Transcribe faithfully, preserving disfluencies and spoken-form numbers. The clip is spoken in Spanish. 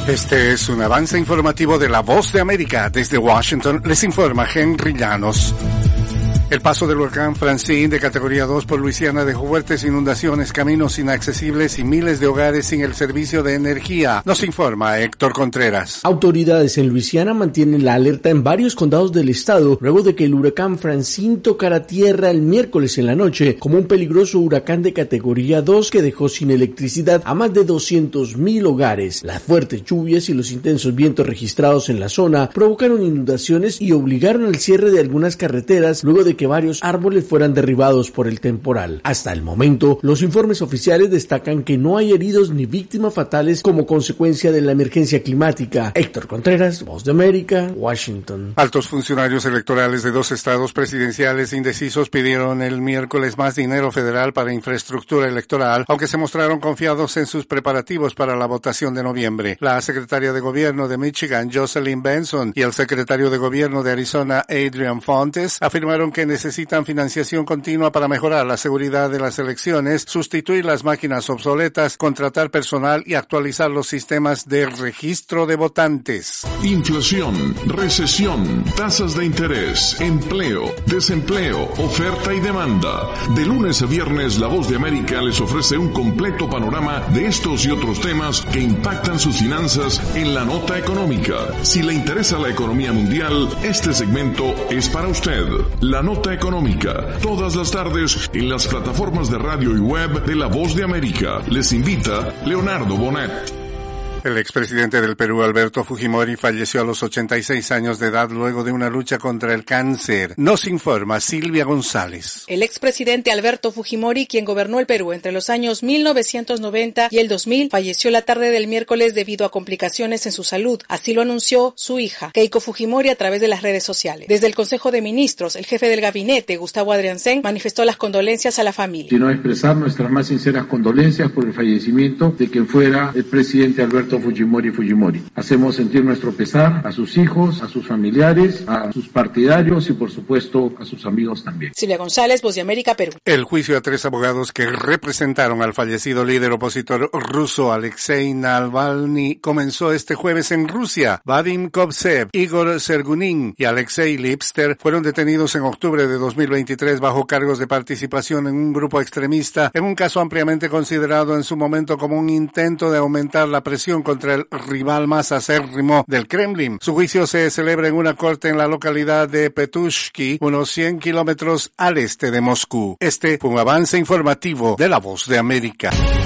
Este es un avance informativo de La Voz de América. Desde Washington les informa Henry Llanos. El paso del huracán Francine de categoría dos por Luisiana dejó fuertes inundaciones, caminos inaccesibles y miles de hogares sin el servicio de energía. Nos informa Héctor Contreras. Autoridades en Luisiana mantienen la alerta en varios condados del estado luego de que el huracán Francine tocara tierra el miércoles en la noche como un peligroso huracán de categoría dos que dejó sin electricidad a más de doscientos mil hogares. Las fuertes lluvias y los intensos vientos registrados en la zona provocaron inundaciones y obligaron al cierre de algunas carreteras luego de que varios árboles fueran derribados por el temporal. Hasta el momento, los informes oficiales destacan que no hay heridos ni víctimas fatales como consecuencia de la emergencia climática. Héctor Contreras, Voz de América, Washington. Altos funcionarios electorales de dos estados presidenciales indecisos pidieron el miércoles más dinero federal para infraestructura electoral, aunque se mostraron confiados en sus preparativos para la votación de noviembre. La secretaria de Gobierno de Michigan, Jocelyn Benson, y el secretario de Gobierno de Arizona, Adrian Fontes, afirmaron que necesitan financiación continua para mejorar la seguridad de las elecciones, sustituir las máquinas obsoletas, contratar personal y actualizar los sistemas de registro de votantes. Inflación, recesión, tasas de interés, empleo, desempleo, oferta y demanda. De lunes a viernes, La Voz de América les ofrece un completo panorama de estos y otros temas que impactan sus finanzas en la nota económica. Si le interesa la economía mundial, este segmento es para usted. La Nota Económica, todas las tardes en las plataformas de radio y web de La Voz de América. Les invita Leonardo Bonet. El expresidente del Perú, Alberto Fujimori, falleció a los ochenta y seis años de edad luego de una lucha contra el cáncer. Nos informa Silvia González. El expresidente Alberto Fujimori, quien gobernó el Perú entre los años mil novecientos noventa y el dos mil, falleció la tarde del miércoles debido a complicaciones en su salud. Así lo anunció su hija, Keiko Fujimori, a través de las redes sociales. Desde el Consejo de Ministros, el jefe del gabinete, Gustavo Adrianzén, manifestó las condolencias a la familia. Sino expresar nuestras más sinceras condolencias por el fallecimiento de quien fuera el presidente Alberto Fujimori Fujimori. Hacemos sentir nuestro pesar a sus hijos, a sus familiares, a sus partidarios y por supuesto a sus amigos también. Silvia González, Voz de América, Perú. El juicio a tres abogados que representaron al fallecido líder opositor ruso Alexei Navalny comenzó este jueves en Rusia. Vadim Kovtsev, Igor Sergunin y Alexei Lipster fueron detenidos en octubre de dos mil veintitrés bajo cargos de participación en un grupo extremista en un caso ampliamente considerado en su momento como un intento de aumentar la presión contra el rival más acérrimo del Kremlin. Su juicio se celebra en una corte en la localidad de Petushki, unos cien kilómetros al este de Moscú. Este fue un avance informativo de La Voz de América.